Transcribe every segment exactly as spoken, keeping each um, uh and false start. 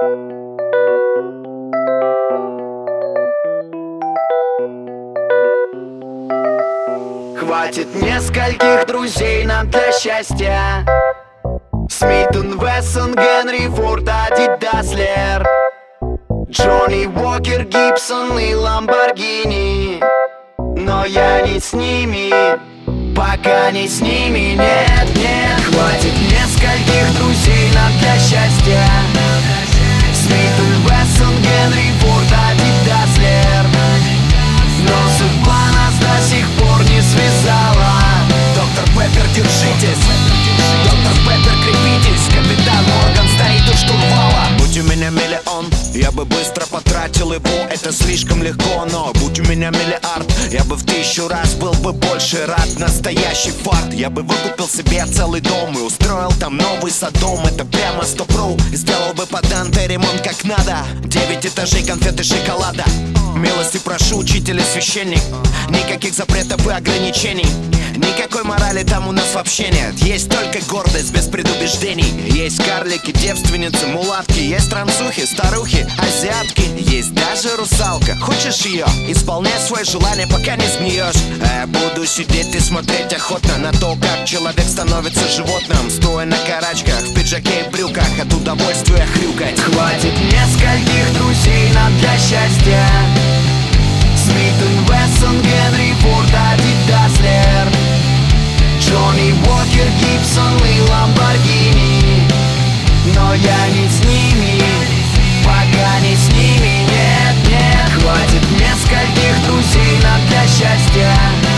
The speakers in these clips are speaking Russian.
Хватит нескольких друзей нам для счастья. Смит энд Вессон, Генри Форд, Адидас, Лер, Джонни Уокер, Гибсон и Ламборгини. Но я не с ними, пока не с ними, нет, нет. Хватит нескольких друзей нам для счастья. Смит энд Вессон, Генри Форд, Адидас, Лер. Но судьба нас до сих пор не связала. Доктор Пеппер, держитесь. Доктор Пеппер, крепитесь. Капитан Морган стоит у штурвала. Будь у меня миллион, я бы быстро потратил его. Это слишком легко, но будь у меня миллиард, я бы в тысячу раз был бы больше рад. Настоящий фарт. Я бы выкупил себе целый дом и устроил там новый Содом. Это прямо сто про. И сделал бы под Данте ремонт как надо. Девять этажей, конфеты, шоколада. Милости прошу, учитель и священник. Никаких запретов и ограничений. Никакой морали там у нас вообще нет. Есть только гордость без предубеждений. Есть карлики, девственницы, мулатки. Есть трансухи, старухи, азиатки. Есть даже русалка. Хочешь ее? Исполняй свои желания, пока не сгниешь. А я буду сидеть и смотреть охотно на то, как человек становится животным, стоя на карачках, в пиджаке и брюках, от удовольствия хрюкать. Хватит нескольких друзей нам для счастья. Смит энд Вессон, Генри Форд, Адидас, Лер, Джонни Уокер, Гибсон и Ламборгини. Но я не с ними, пока не с ними, нет, нет. Хватит нескольких друзей нам для счастья.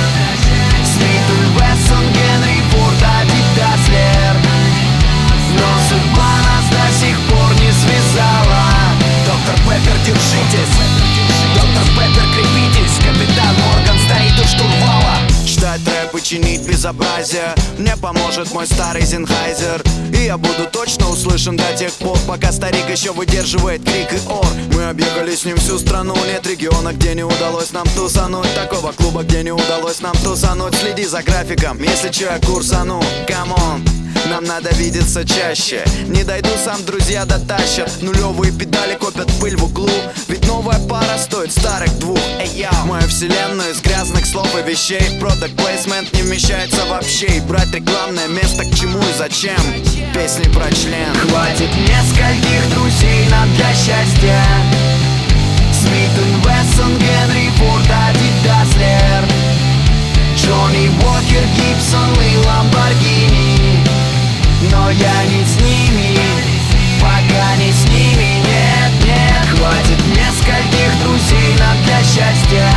Смит энд Вессон, Генри Форд, Адидас, Лер. Но судьба нас до сих пор не связала. Доктор Пеппер, держитесь. Доктор Пеппер, крепитесь. Капитан Морган стоит у штурвала. Читать рэп и чинить безобразие мне поможет мой старый Зенхайзер. И я буду точно услышан до тех пор, пока старик еще выдерживает крик и ор. Мы объехали с ним всю страну. Нет региона, где не удалось нам тусануть. Такого клуба, где не удалось нам тусануть. Следи за графиком, если че я курсану. Камон, нам надо видеться чаще. Не дойду сам, друзья дотащат. Нулевые педали копят пыль в углу. Ведь новая пара стоит старых двух. Эй, я мою вселенную из грязных слов и вещей. Product placement не вмещается вообще. И брать рекламное место к чему и зачем? Песни про член. Хватит нескольких друзей нам для счастья. Смит энд Вессон, Генри Форд, Адидас, Лер, Джонни Уокер, Гибсон и Ламборгини. Но я не с ними, пока не с ними, нет, нет. Хватит нескольких друзей нам для счастья.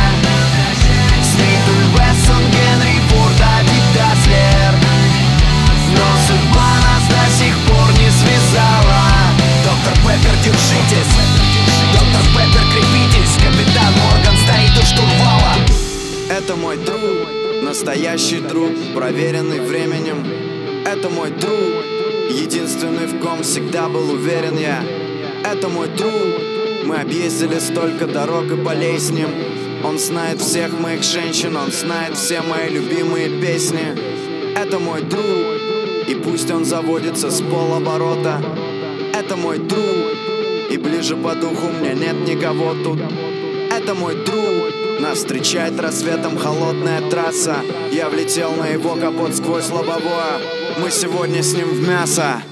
Смит энд Вессон, Генри Форд, Адидас, Лер. Но судьба нас до сих пор не связала. Доктор Пеппер, держитесь. Доктор Пеппер, крепитесь. Капитан Морган стоит у штурвала. Это мой друг, настоящий друг, проверенный временем. Это мой друг, единственный, в ком всегда был уверен я. Это мой друг, мы объездили столько дорог и полей с ним. Он знает всех моих женщин, он знает все мои любимые песни. Это мой друг, и пусть он заводится с полоборота. Это мой друг, и ближе по духу мне нет никого тут. Это мой друг, нас встречает рассветом холодная трасса. Я влетел на его капот сквозь лобовое. Мы сегодня с ним в мясо.